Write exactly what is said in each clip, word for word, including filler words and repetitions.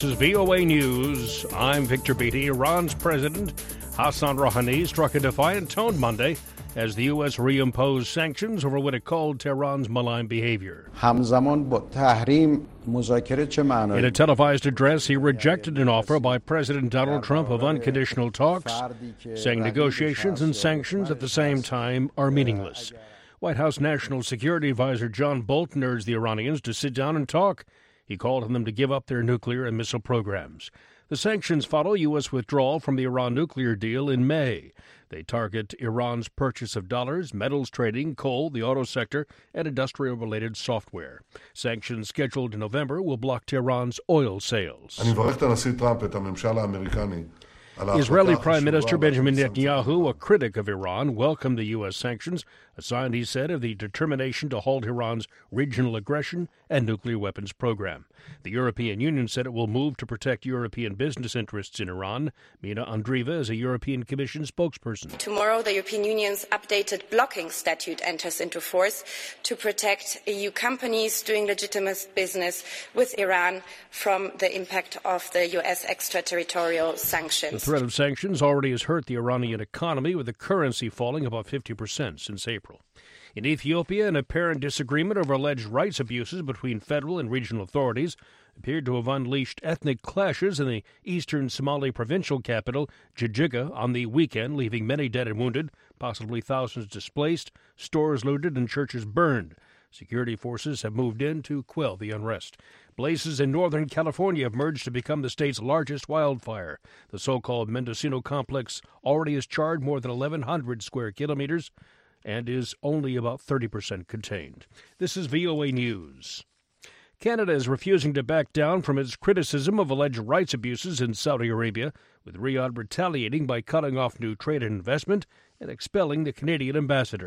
This is V O A News. I'm Victor Beatty. Iran's President Hassan Rouhani struck a defiant tone Monday as the U S reimposed sanctions over what it called Tehran's malign behavior. In a televised address, he rejected an offer by President Donald Trump of unconditional talks, saying negotiations and sanctions at the same time are meaningless. White House National Security Advisor John Bolton urged the Iranians to sit down and talk. He called on them to give up their nuclear and missile programs. The sanctions follow U S withdrawal from the Iran nuclear deal in May. They target Iran's purchase of dollars, metals trading, coal, the auto sector, and industrial-related software. Sanctions scheduled in November will block Tehran's oil sales. Israeli Prime Minister Benjamin Netanyahu, a critic of Iran, welcomed the U S sanctions, a sign, he said, of the determination to halt Iran's regional aggression and nuclear weapons program. The European Union said it will move to protect European business interests in Iran. Mina Andreeva is a European Commission spokesperson. Tomorrow, the European Union's updated blocking statute enters into force to protect E U companies doing legitimate business with Iran from the impact of the U S extraterritorial sanctions. The threat of sanctions already has hurt the Iranian economy, with the currency falling about fifty percent since April. In Ethiopia, an apparent disagreement over alleged rights abuses between federal and regional authorities appeared to have unleashed ethnic clashes in the eastern Somali provincial capital, Jijjiga, on the weekend, leaving many dead and wounded, possibly thousands displaced, stores looted, and churches burned. Security forces have moved in to quell the unrest. Blazes in Northern California have merged to become the state's largest wildfire. The so-called Mendocino complex already has charred more than eleven hundred square kilometers and is only about thirty percent contained. This is V O A News. Canada is refusing to back down from its criticism of alleged rights abuses in Saudi Arabia, with Riyadh retaliating by cutting off new trade and investment and expelling the Canadian ambassador.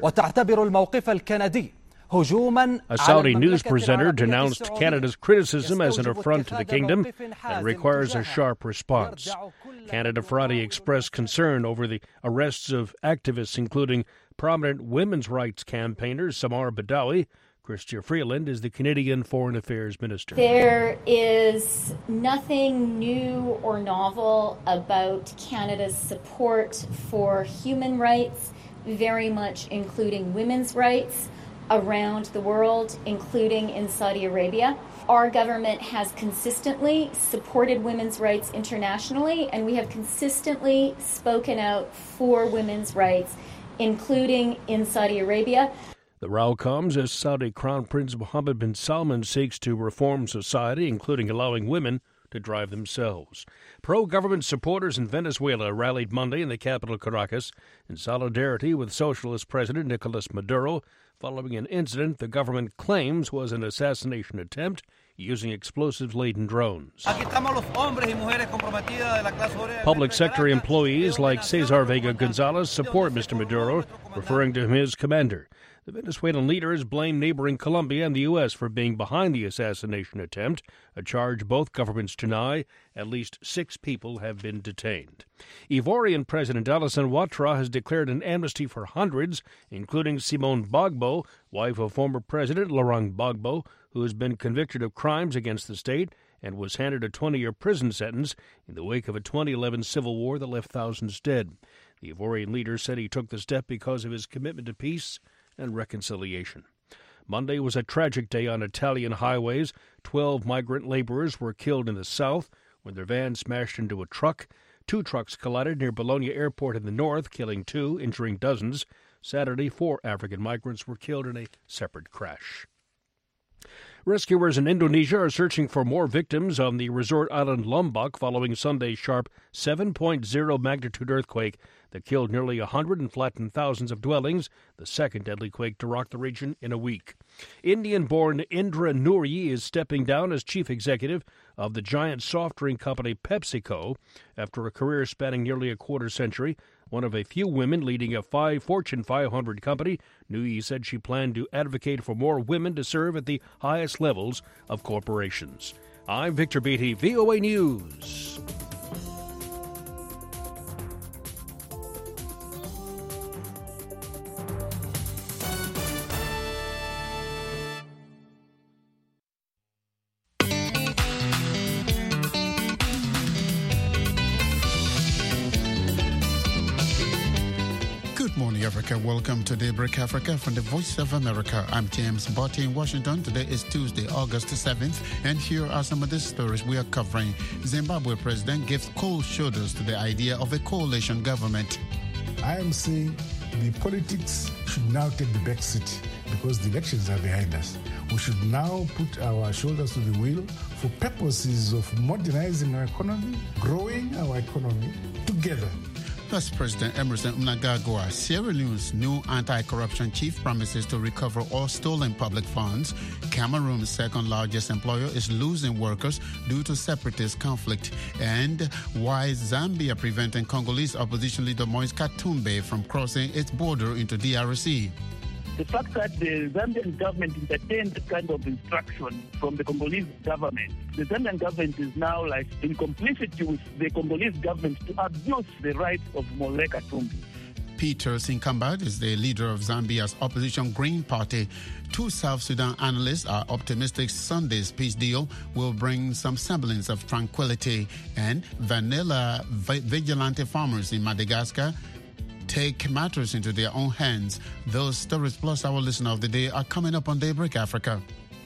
A Saudi news presenter denounced Canada's criticism as an affront to the kingdom and requires a sharp response. Canada Friday expressed concern over the arrests of activists, including prominent women's rights campaigner Samar Badawi. Chrystia Freeland is the Canadian Foreign Affairs Minister. There is nothing new or novel about Canada's support for human rights, very much including women's rights, around the world, including in Saudi Arabia. Our government has consistently supported women's rights internationally, and we have consistently spoken out for women's rights, including in Saudi Arabia. The row comes as Saudi Crown Prince Mohammed bin Salman seeks to reform society, including allowing women to drive themselves. Pro-government supporters in Venezuela rallied Monday in the capital Caracas in solidarity with Socialist President Nicolas Maduro following an incident the government claims was an assassination attempt using explosives-laden drones. Public sector employees like Cesar Vega Gonzalez support Mister Maduro, referring to him as commander. The Venezuelan leaders blame neighboring Colombia and the U S for being behind the assassination attempt, a charge both governments deny. At least six people have been detained. Ivorian President Alassane Ouattara has declared an amnesty for hundreds, including Simone Gbagbo, wife of former President Laurent Gbagbo, who has been convicted of crimes against the state and was handed a twenty-year prison sentence in the wake of a twenty eleven civil war that left thousands dead. The Ivorian leader said he took the step because of his commitment to peace and reconciliation. Monday was a tragic day on Italian highways. Twelve migrant laborers were killed in the south when their van smashed into a truck. Two trucks collided near Bologna Airport in the north, killing two, injuring dozens. Saturday, four African migrants were killed in a separate crash. Rescuers in Indonesia are searching for more victims on the resort island Lombok following Sunday's sharp seven point oh magnitude earthquake that killed nearly one hundred and flattened thousands of dwellings, the second deadly quake to rock the region in a week. Indian-born Indra Nooyi is stepping down as chief executive of the giant soft drink company PepsiCo after a career spanning nearly a quarter century. One of a few women leading a five Fortune five hundred company, Nooyi said she planned to advocate for more women to serve at the highest levels of corporations. I'm Victor Beatty, V O A News. morning, Africa. Welcome to Daybreak Africa from the Voice of America. I'm James Botti in Washington. Today is Tuesday, August seventh, and here are some of the stories we are covering. Zimbabwe president gives cold shoulders to the idea of a coalition government. I am saying the politics should now take the back seat because the elections are behind us. We should now put our shoulders to the wheel for purposes of modernizing our economy, growing our economy together. Vice President Emmerson Mnangagwa, Sierra Leone's new anti-corruption chief, promises to recover all stolen public funds. Cameroon's second-largest employer is losing workers due to separatist conflict. And why is Zambia preventing Congolese opposition leader Moise Katumbi from crossing its border into D R C? The fact that the Zambian government entertained that kind of instruction from the Congolese government, the Zambian government is now like in complicity with the Congolese government to abuse the rights of Moise Katumbi. Peter Sinkambad is the leader of Zambia's opposition Green Party. Two South Sudan analysts are optimistic Sunday's peace deal will bring some semblance of tranquility. And vanilla vigilante farmers in Madagascar take matters into their own hands. Those stories plus our listener of the day are coming up on Daybreak Africa.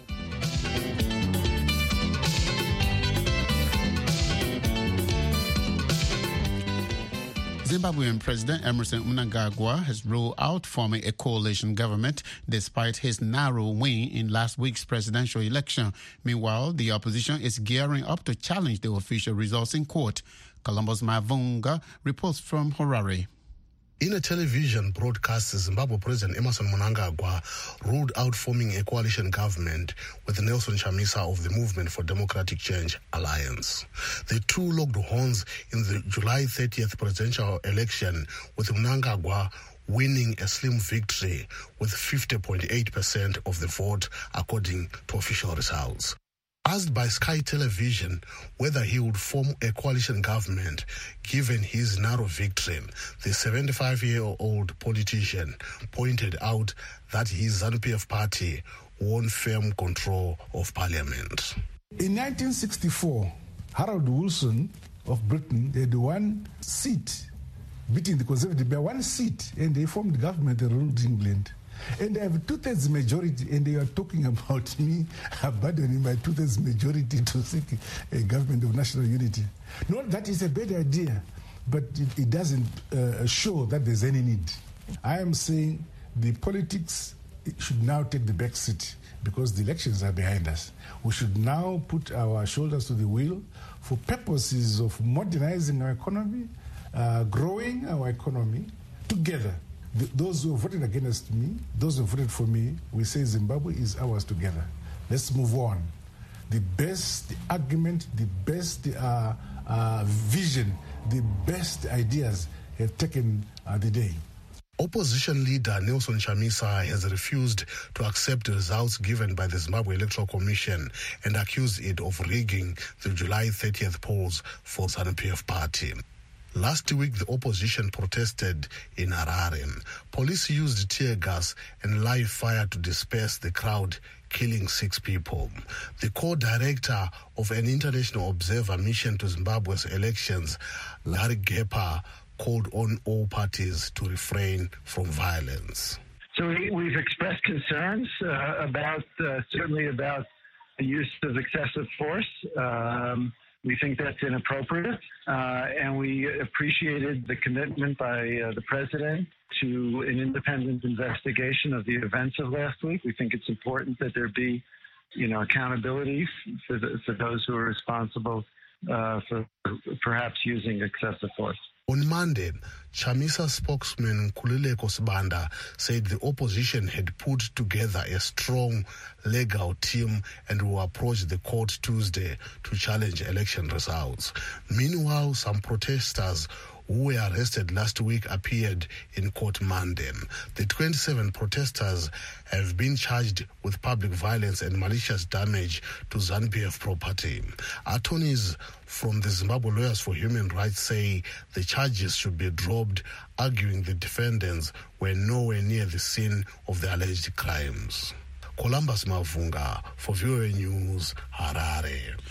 Zimbabwean President Emmerson Mnangagwa has ruled out forming a coalition government despite his narrow win in last week's presidential election. Meanwhile, the opposition is gearing up to challenge the official results in court. Columbus Mavunga reports from Harare. In a television broadcast, Zimbabwe President Emmerson Mnangagwa ruled out forming a coalition government with Nelson Chamisa of the Movement for Democratic Change Alliance. The two locked horns in the July thirtieth presidential election, with Mnangagwa winning a slim victory with fifty point eight percent of the vote, according to official results. Asked by Sky Television whether he would form a coalition government given his narrow victory, the seventy-five-year-old politician pointed out that his ZANU P F party won firm control of parliament. In nineteen sixty-four, Harold Wilson of Britain had one seat, beating the Conservative by one seat, and they formed government and ruled England. And I have a two-thirds majority, and they are talking about me abandoning my two-thirds majority to seek a government of national unity. Not that is a bad idea, but it, it doesn't uh, show that there's any need. I am saying the politics should now take the back seat because the elections are behind us. We should now put our shoulders to the wheel for purposes of modernizing our economy, uh, growing our economy together. Those who voted against me, those who voted for me, we say Zimbabwe is ours together. Let's move on. The best argument, the best uh, uh, vision, the best ideas have taken uh, the day. Opposition leader Nelson Chamisa has refused to accept the results given by the Zimbabwe Electoral Commission and accused it of rigging the July thirtieth polls for ZANU P F party. Last week, the opposition protested in Harare. Police used tear gas and live fire to disperse the crowd, killing six people. The co-director of an international observer mission to Zimbabwe's elections, Larry Gepa, called on all parties to refrain from violence. So we, we've expressed concerns uh, about, uh, certainly about the use of excessive force. Um, We think that's inappropriate, uh, and we appreciated the commitment by uh, the president to an independent investigation of the events of last week. We think it's important that there be, you know, accountability for, the, for those who are responsible uh, for perhaps using excessive force. On Monday, Chamisa spokesman Kulileko Sibanda said the opposition had put together a strong legal team and will approach the court Tuesday to challenge election results. Meanwhile, some protesters who were arrested last week appeared in court Monday. The twenty-seven protesters have been charged with public violence and malicious damage to ZANU P F property. Attorneys from the Zimbabwe Lawyers for Human Rights say the charges should be dropped, arguing the defendants were nowhere near the scene of the alleged crimes. Columbus Mavunga for V O A News, Harare.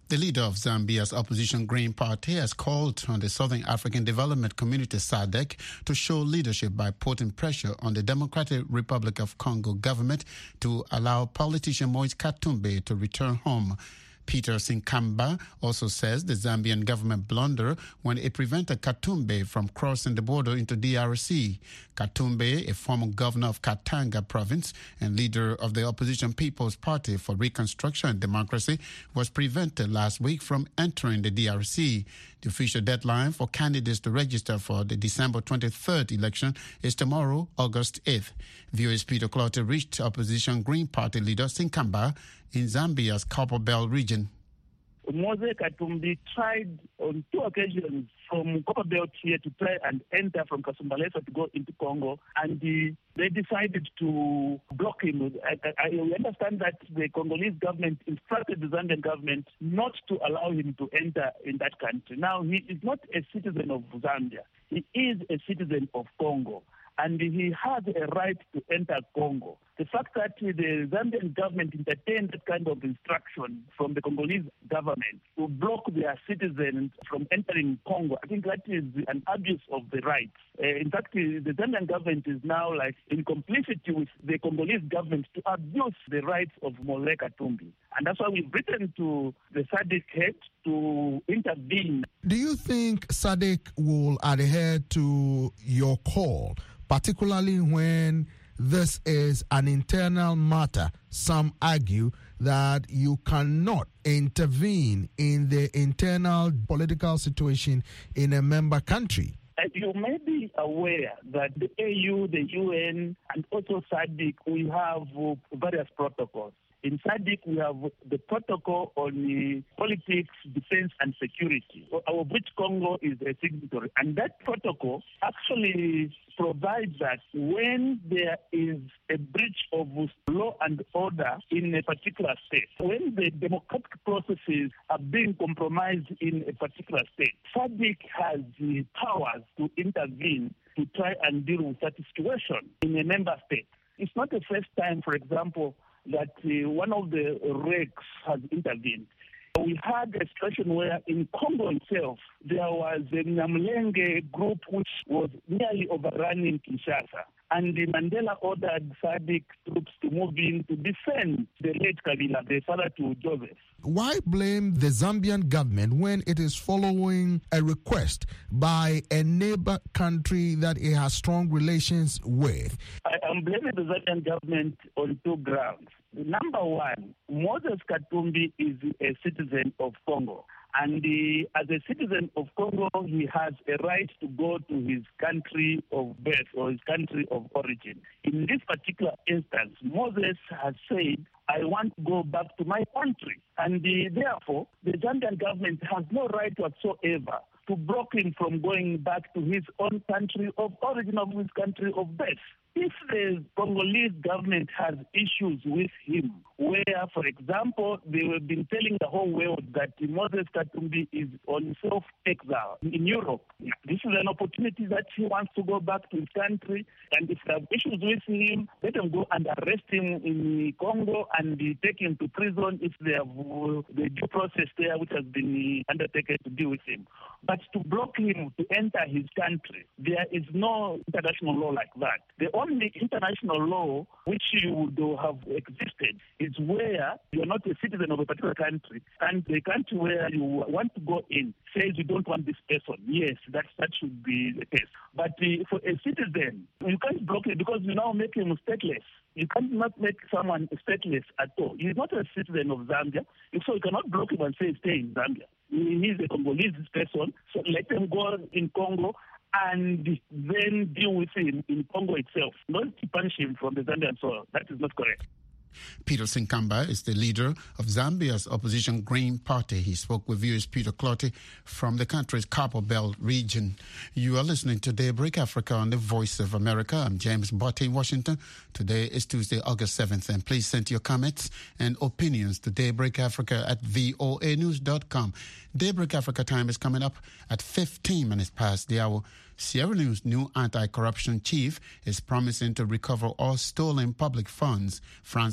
The leader of Zambia's opposition Green Party has called on the Southern African Development Community S A D C to show leadership by putting pressure on the Democratic Republic of Congo government to allow politician Moise Katumbi to return home. Peter Sinkamba also says the Zambian government blundered when it prevented Katumbi from crossing the border into D R C. Katumbi, a former governor of Katanga province and leader of the opposition People's Party for Reconstruction and Democracy, was prevented last week from entering the D R C. The official deadline for candidates to register for the December twenty-third election is tomorrow, August eighth. V O A's Peter Clottey reached opposition Green Party leader Sinkamba in Zambia's Copper Belt region. Moise Katumbi tried on two occasions from Copper Belt here to try and enter from Kasumbalesa to go into Congo, and the, they decided to block him. I, I understand that the Congolese government instructed the Zambian government not to allow him to enter in that country. Now, he is not a citizen of Zambia. He is a citizen of Congo, and he has a right to enter Congo. The fact that the Zambian government entertained that kind of instruction from the Congolese government to block their citizens from entering Congo, I think that is an abuse of the rights. Uh, in fact, the Zambian government is now like in complicity with the Congolese government to abuse the rights of Moise Katumbi. And that's why we've written to the S A D C head to intervene. Do you think S A D C will adhere to your call, particularly when this is an internal matter? Some argue that you cannot intervene in the internal political situation in a member country. You may be aware that the A U, the U N, and also S A D C, we have various protocols. In S A D C, we have the protocol on the politics, defense, and security, of which Congo is a signatory. And that protocol actually provides that when there is a breach of law and order in a particular state, when the democratic processes are being compromised in a particular state, S A D C has the powers to intervene to try and deal with that situation in a member state. It's not the first time, for example, that uh, one of the R E Cs has intervened. We had a situation where in Congo itself, there was a Nyamulenge group which was nearly overrunning Kinshasa. And the Mandela ordered S A D C troops to move in to defend the late Kabila, the father to Joseph. Why blame the Zambian government when it is following a request by a neighbor country that it has strong relations with? I am blaming the Zambian government on two grounds. Number one, Moise Katumbi is a citizen of Congo. And uh, as a citizen of Congo, he has a right to go to his country of birth or his country of origin. In this particular instance, Moses has said, I want to go back to my country. And uh, therefore, the Zambian government has no right whatsoever to block him from going back to his own country of origin, of his country of birth. If the Congolese government has issues with him, where, for example, they have been telling the whole world that Moise Katumbi is on self-exile in Europe, this is an opportunity that he wants to go back to his country, and if they have issues with him, let them go and arrest him in Congo and take him to prison if they have uh, the due process there which has been undertaken to deal with him. But to block him to enter his country, there is no international law like that. The only international law which would have existed is where you are not a citizen of a particular country, and the country where you want to go in says you don't want this person. Yes, that that should be the case. But uh, for a citizen, you can't block it because you now make him stateless. You cannot make someone stateless at all. He's not a citizen of Zambia, so you cannot block him and say stay in Zambia. He's a Congolese person, so let him go in Congo and then deal with him in Congo itself, not to punish him from the Zambian soil. That is not correct. Peter Sinkamba is the leader of Zambia's opposition Green Party. He spoke with V O A's Peter Clottey from the country's Copper Belt region. You are listening to Daybreak Africa on the Voice of America. I'm James Botte in Washington. Today is Tuesday, August seventh, and please send your comments and opinions to Daybreak Africa at voa news dot com. Daybreak Africa time is coming up at fifteen minutes past the hour. Sierra Leone's new anti-corruption chief is promising to recover all stolen public funds. Francis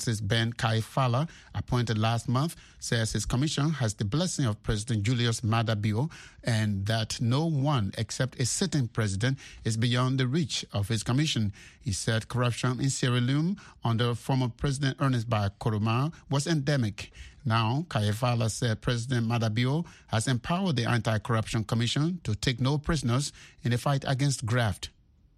Francis Ben Kaifala, appointed last month, says his commission has the blessing of President Julius Maada Bio and that no one except a sitting president is beyond the reach of his commission. He said corruption in Sierra Leone under former President Ernest Bai Koroma was endemic. Now, Kaifala said President Maada Bio has empowered the Anti-Corruption Commission to take no prisoners in the fight against graft.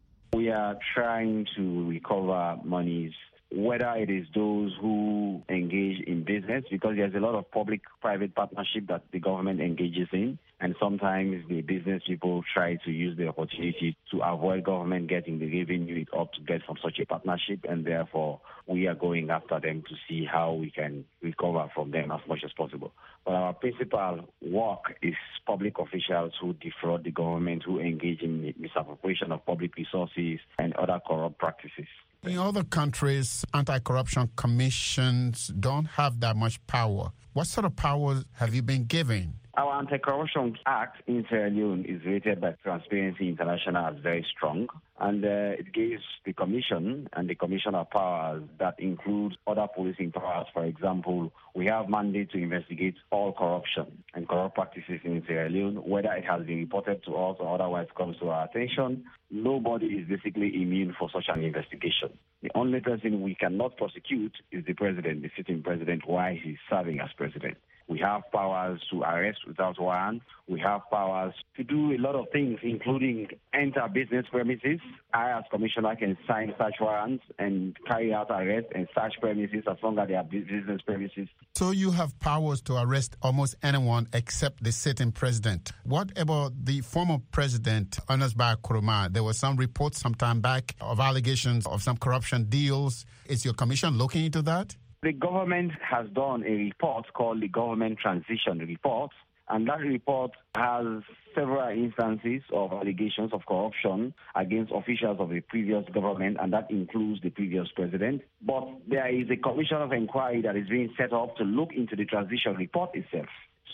We are trying to recover monies, whether it is those who engage in business, because there's a lot of public-private partnership that the government engages in, and sometimes the business people try to use the opportunity to avoid government getting the revenue it ought to get from such a partnership, and therefore we are going after them to see how we can recover from them as much as possible. But our principal work is public officials who defraud the government, who engage in misappropriation of public resources and other corrupt practices. In other countries, anti-corruption commissions don't have that much power. What sort of powers have you been given? Our Anti-Corruption Act in Sierra Leone is rated by Transparency International as very strong, and uh, it gives the Commission and the Commissioner powers that include other policing powers. For example, we have mandate to investigate all corruption and corrupt practices in Sierra Leone, whether it has been reported to us or otherwise comes to our attention. Nobody is basically immune for such an investigation. The only person we cannot prosecute is the president, the sitting president, while he's serving as president. We have powers to arrest without warrant. We have powers to do a lot of things, including enter business premises. I, as commissioner, can sign search warrants and carry out arrests and search premises as long as they are business premises. So you have powers to arrest almost anyone except the sitting president. What about the former president, Ernest Bai Koroma? There were some reports some time back of allegations of some corruption deals. Is your commission looking into that? The government has done a report called the Government Transition Report, and that report has several instances of allegations of corruption against officials of the previous government, and that includes the previous president. But there is a commission of inquiry that is being set up to look into the transition report itself.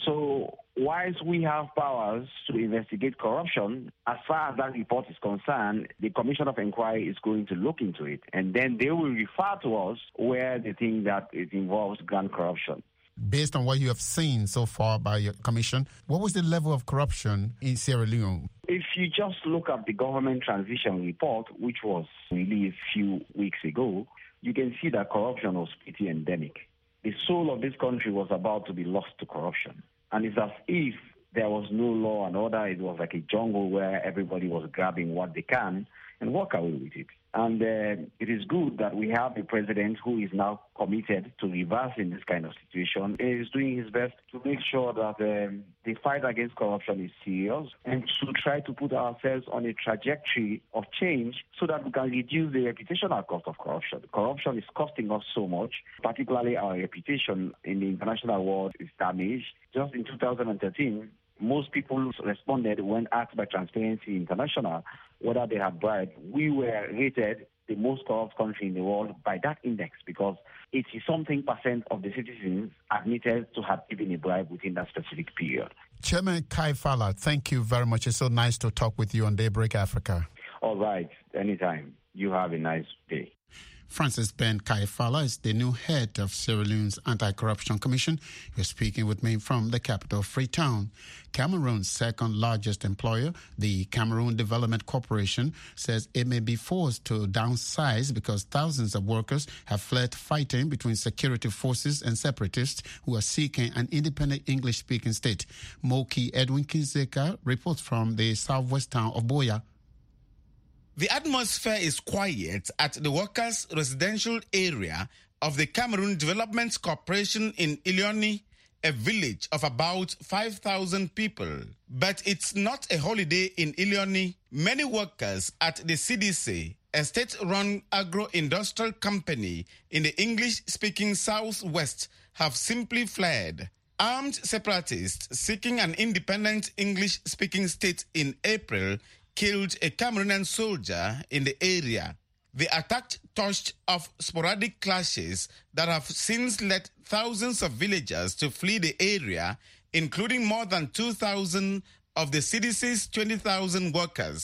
So whilst we have powers to investigate corruption, as far as that report is concerned, the Commission of Inquiry is going to look into it, and then they will refer to us where they think that it involves grand corruption. Based on what you have seen so far by your commission, what was the level of corruption in Sierra Leone? If you just look at the Government Transition Report, which was released a few weeks ago, you can see that corruption was pretty endemic. The soul of this country was about to be lost to corruption. And it's as if there was no law and order. It was like a jungle where everybody was grabbing what they can and walk away with it. And uh, it is good that we have a president who is now committed to reversing this kind of situation. He is doing his best to make sure that um, the fight against corruption is serious and to try to put ourselves on a trajectory of change so that we can reduce the reputational cost of corruption. Corruption is costing us so much, particularly our reputation in the international world is damaged. Just in two thousand thirteen, most people responded when asked by Transparency International whether they had bribed. We were rated the most corrupt country in the world by that index because eighty-something percent of the citizens admitted to have given a bribe within that specific period. Chairman Kaifala, thank you very much. It's so nice to talk with you on Daybreak Africa. All right, anytime. You have a nice day. Francis Ben Kaifala is the new head of Sierra Leone's Anti-Corruption Commission. You're speaking with me from the capital, Freetown. Cameroon's second largest employer, the Cameroon Development Corporation, says it may be forced to downsize because thousands of workers have fled fighting between security forces and separatists who are seeking an independent English-speaking state. Moki Edwin Kinzeka reports from the southwest town of Boya. The atmosphere is quiet at the workers' residential area of the Cameroon Development Corporation in Ilioni, a village of about five thousand people. But it's not a holiday in Ilioni. Many workers at the C D C, a state-run agro-industrial company in the English-speaking southwest, have simply fled. Armed separatists seeking an independent English-speaking state in April killed a Cameroonian soldier in the area. The attack touched off sporadic clashes that have since led thousands of villagers to flee the area, including more than two thousand of the C D C's twenty thousand workers.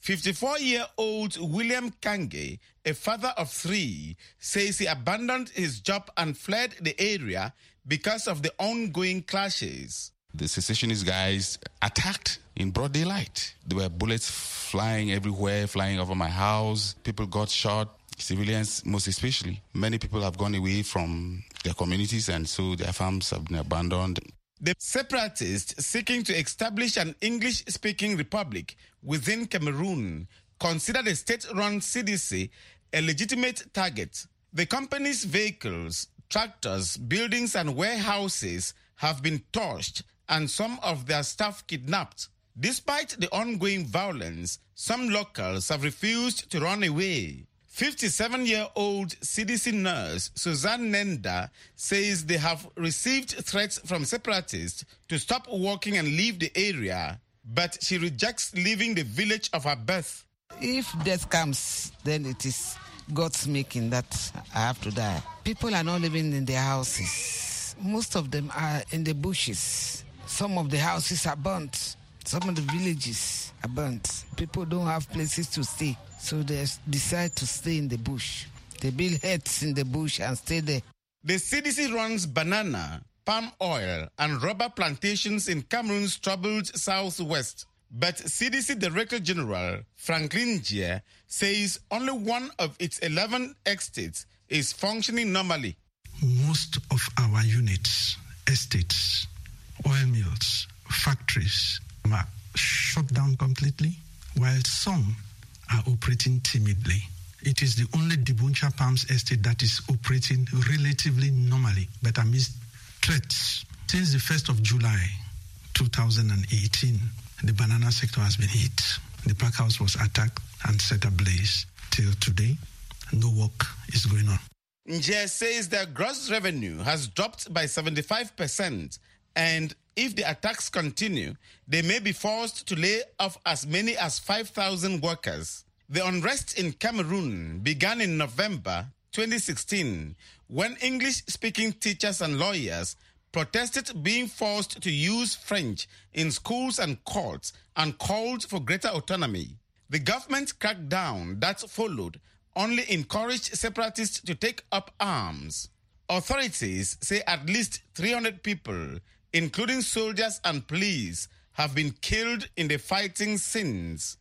fifty-four-year-old William Kange, a father of three, says he abandoned his job and fled the area because of the ongoing clashes. The secessionist guys attacked in broad daylight. There were bullets flying everywhere, flying over my house. People got shot, civilians most especially. Many people have gone away from their communities, and so their farms have been abandoned. The separatists seeking to establish an English-speaking republic within Cameroon consider the state-run C D C a legitimate target. The company's vehicles, tractors, buildings and warehouses have been torched and some of their staff kidnapped. Despite the ongoing violence, some locals have refused to run away. fifty-seven-year-old C D C nurse Suzanne Nenda says they have received threats from separatists to stop working and leave the area, but she rejects leaving the village of her birth. If death comes, then it is God's making that I have to die. People are not living in their houses. Most of them are in the bushes. Some of the houses are burnt. Some of the villages are burnt. People don't have places to stay, so they decide to stay in the bush. They build huts in the bush and stay there. The C D C runs banana, palm oil, and rubber plantations in Cameroon's troubled southwest. But C D C Director General Franklin Gier says only one of its eleven estates is functioning normally. Most of our units, estates, oil mills, factories are shut down completely, while some are operating timidly. It is the only Dibuncha Palms estate that is operating relatively normally, but amidst threats. Since the first of July two thousand eighteen, the banana sector has been hit. The pack house was attacked and set ablaze. Till today, no work is going on. Nje says their gross revenue has dropped by seventy-five percent, and if the attacks continue, they may be forced to lay off as many as five thousand workers. The unrest in Cameroon began in November twenty sixteen, when English-speaking teachers and lawyers protested being forced to use French in schools and courts and called for greater autonomy. The government crackdown that followed only encouraged separatists to take up arms. Authorities say at least three hundred people, including soldiers and police, have been killed in the fighting since.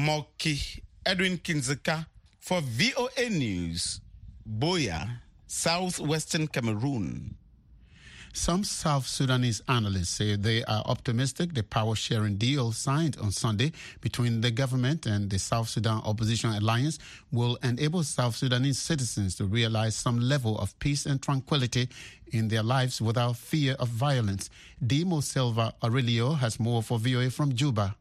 Moki Edwin Kinzeka for V O A News, Buea, southwestern Cameroon. Some South Sudanese analysts say they are optimistic the power-sharing deal signed on Sunday between the government and the South Sudan Opposition Alliance will enable South Sudanese citizens to realize some level of peace and tranquility in their lives without fear of violence. Dimo Silva Aurelio has more for V O A from Juba.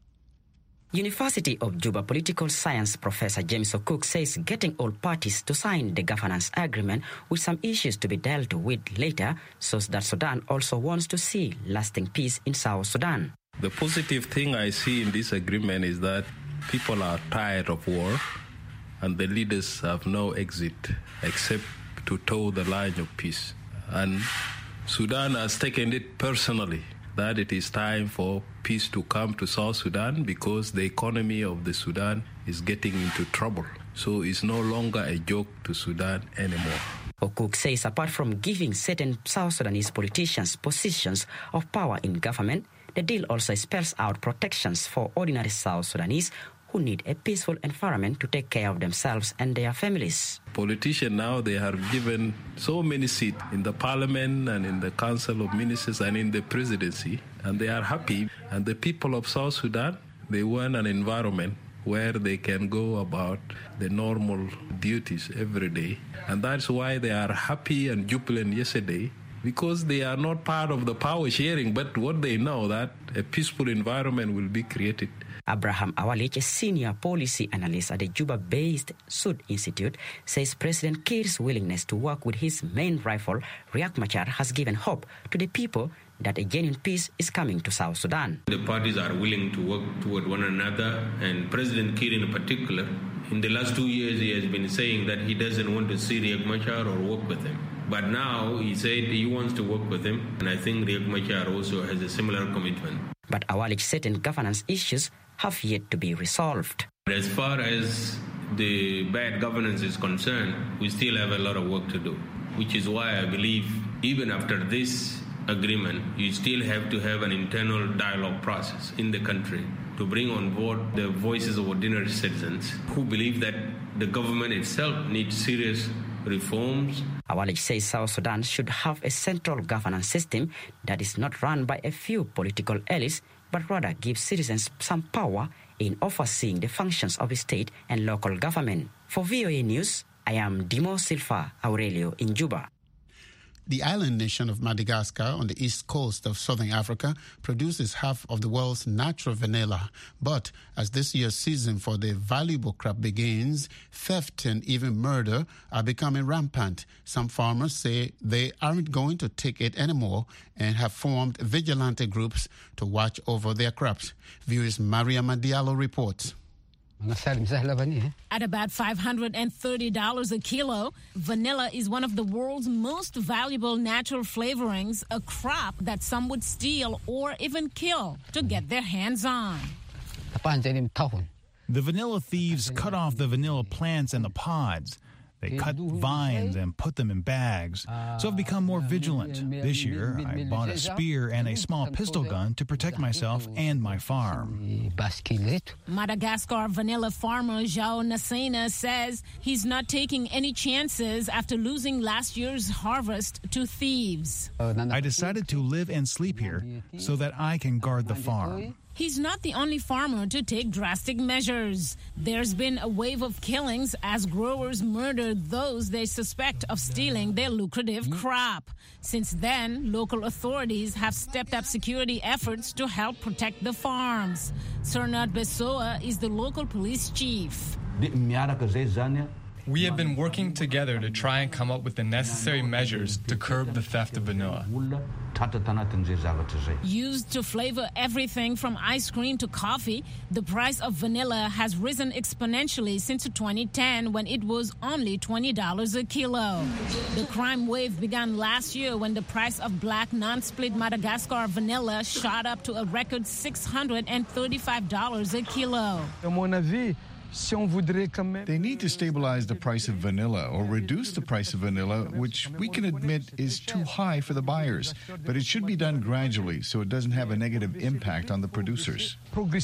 University of Juba political science professor James O'Cook says getting all parties to sign the governance agreement with some issues to be dealt with later shows that Sudan also wants to see lasting peace in South Sudan. The positive thing I see in this agreement is that people are tired of war and the leaders have no exit except to toe the line of peace. And Sudan has taken it personally that it is time for peace to come to South Sudan because the economy of the Sudan is getting into trouble. So it's no longer a joke to Sudan anymore. O'Cook says apart from giving certain South Sudanese politicians positions of power in government, the deal also spells out protections for ordinary South Sudanese who need a peaceful environment to take care of themselves and their families. Politicians now, they are given so many seats in the parliament and in the council of ministers and in the presidency, and they are happy. And the people of South Sudan, they want an environment where they can go about the normal duties every day. And that's why they are happy and jubilant yesterday, because they are not part of the power sharing, but what they know that a peaceful environment will be created. Abraham Awalich, a senior policy analyst at the Juba-based Sud Institute, says President Kiir's willingness to work with his main rival, Riek Machar, has given hope to the people that a genuine peace is coming to South Sudan. The parties are willing to work toward one another, and President Kiir in particular, in the last two years he has been saying that he doesn't want to see Riek Machar or work with him. But now he said he wants to work with him, and I think Riek Machar also has a similar commitment. But Awalich certain governance issues have yet to be resolved. As far as the bad governance is concerned, we still have a lot of work to do, which is why I believe even after this agreement, you still have to have an internal dialogue process in the country to bring on board the voices of ordinary citizens who believe that the government itself needs serious reforms. Awalij says South Sudan should have a central governance system that is not run by a few political elites, but rather gives citizens some power in overseeing the functions of the state and local government. For V O A News, I am Dimo Silva Aurelio in Juba. The island nation of Madagascar on the east coast of southern Africa produces half of the world's natural vanilla. But as this year's season for the valuable crop begins, theft and even murder are becoming rampant. Some farmers say they aren't going to take it anymore and have formed vigilante groups to watch over their crops. V O A's Maria Madiallo reports. At about five hundred thirty dollars a kilo, vanilla is one of the world's most valuable natural flavorings, a crop that some would steal or even kill to get their hands on. The vanilla thieves cut off the vanilla plants and the pods. They cut vines and put them in bags. So I've become more vigilant. This year, I bought a spear and a small pistol gun to protect myself and my farm. Madagascar vanilla farmer João Nascena says he's not taking any chances after losing last year's harvest to thieves. I decided to live and sleep here so that I can guard the farm. He's not the only farmer to take drastic measures. There's been a wave of killings as growers murder those they suspect of stealing their lucrative crop. Since then, local authorities have stepped up security efforts to help protect the farms. Sernat Bessoa is the local police chief. We have been working together to try and come up with the necessary measures to curb the theft of vanilla. Used to flavor everything from ice cream to coffee, the price of vanilla has risen exponentially since twenty ten when it was only twenty dollars a kilo. The crime wave began last year when the price of black non-split Madagascar vanilla shot up to a record six hundred thirty-five dollars a kilo. They need to stabilize the price of vanilla or reduce the price of vanilla, which we can admit is too high for the buyers. But it should be done gradually so it doesn't have a negative impact on the producers.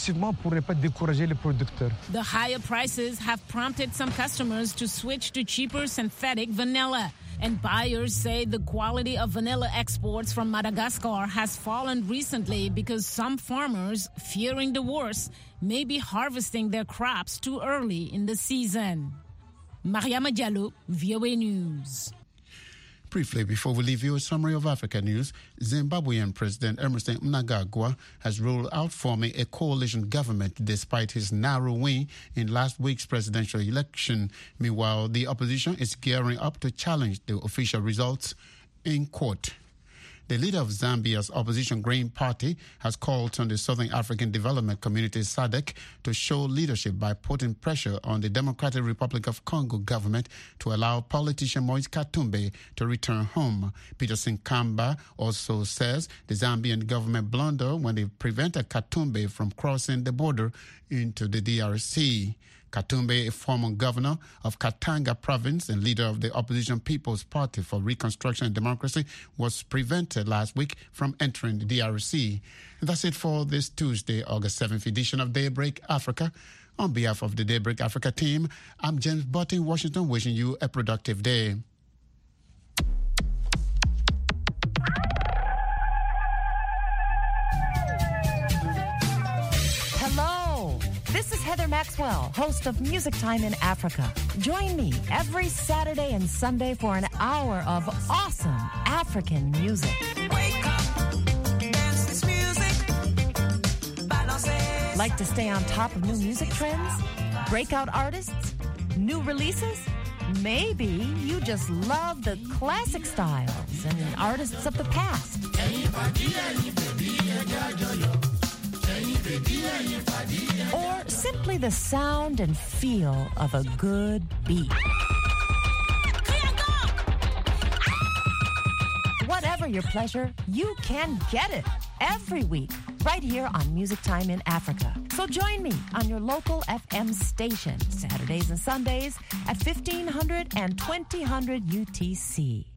The higher prices have prompted some customers to switch to cheaper synthetic vanilla. And buyers say the quality of vanilla exports from Madagascar has fallen recently because some farmers, fearing the worst, may be harvesting their crops too early in the season. Mariama Diallo, V O A News. Briefly, before we leave you, a summary of Africa news. Zimbabwean President Emmerson Mnangagwa has ruled out forming a coalition government despite his narrow win in last week's presidential election. Meanwhile, the opposition is gearing up to challenge the official results in court. The leader of Zambia's opposition Green Party has called on the Southern African Development Community S A D C to show leadership by putting pressure on the Democratic Republic of Congo government to allow politician Moise Katumbi to return home. Peterson Kamba also says the Zambian government blundered when they prevented Katumbi from crossing the border into the D R C. Katumbi, a former governor of Katanga province and leader of the opposition People's Party for Reconstruction and Democracy, was prevented last week from entering the D R C. And that's it for this Tuesday, August seventh edition of Daybreak Africa. On behalf of the Daybreak Africa team, I'm James Butt in Washington, wishing you a productive day. This is Heather Maxwell, host of Music Time in Africa. Join me every Saturday and Sunday for an hour of awesome African music. Wake up, dance this music. Like to stay on top of new music trends? Breakout artists? New releases? Maybe you just love the classic styles and artists of the past. Or simply the sound and feel of a good beat. Whatever your pleasure, you can get it every week right here on Music Time in Africa. So join me on your local F M station, Saturdays and Sundays at fifteen hundred and twenty hundred U T C.